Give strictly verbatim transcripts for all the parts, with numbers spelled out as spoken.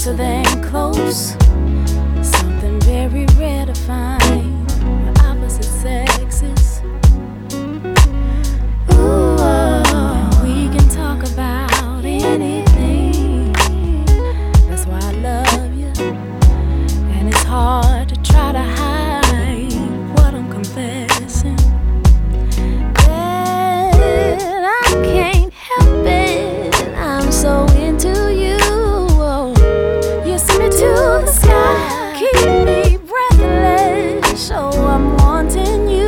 closer than close. Something very rare to find with opposite sexes. Ooh, we can talk about anything. That's why I love you, and it's hard to try to hide what I'm confessing. That I can't help it, I'm so into you. You send me to the sky, keep me breathless, so I'm wanting you.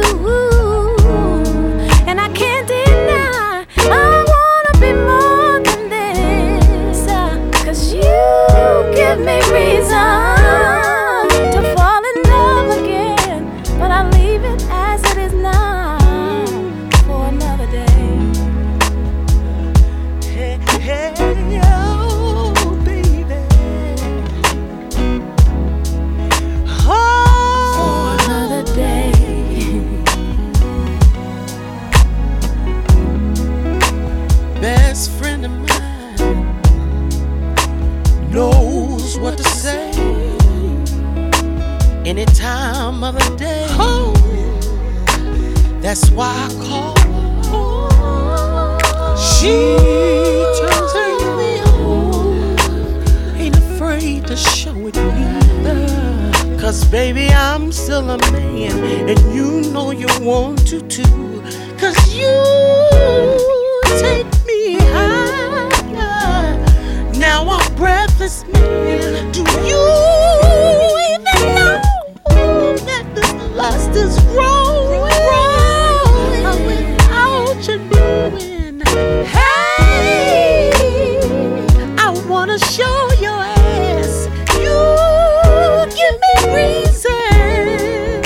And I can't deny, I wanna be more than this, uh, cause you give me reason to fall in love again. But I leave it as it is now for another day. Hey, hey, oh, baby. Oh, For another day. best friend of mine knows what to say any time of the day. Oh, that's why I call. She turns me on, ain't afraid to show it either. Cause baby, I'm still a man, and you know you want to too. Cause you take me higher. Now I'm breathless, man. Do you even know that this lust is wrong? Wrong without you knowing. Hey, I wanna show your ass. You give me reason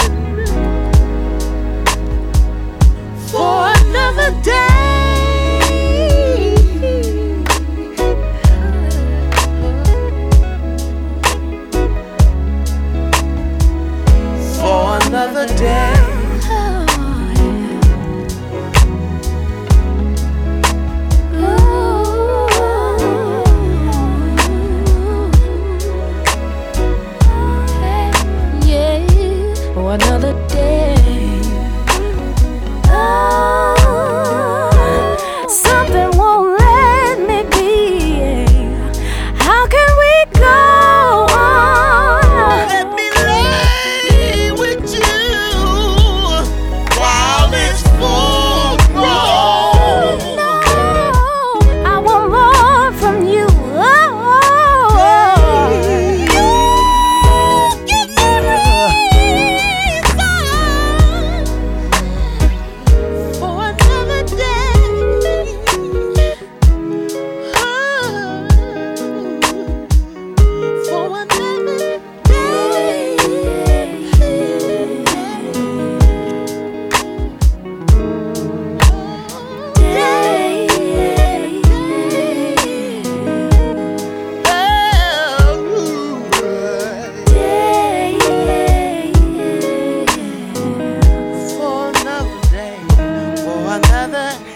for another day. For another day. For another day. Oh, something won't let me be. How can we go on? Let me lay with you while it's full grown. No, I want more from you. Oh, you give me reason For another day. Oh, for another day. For another day. For another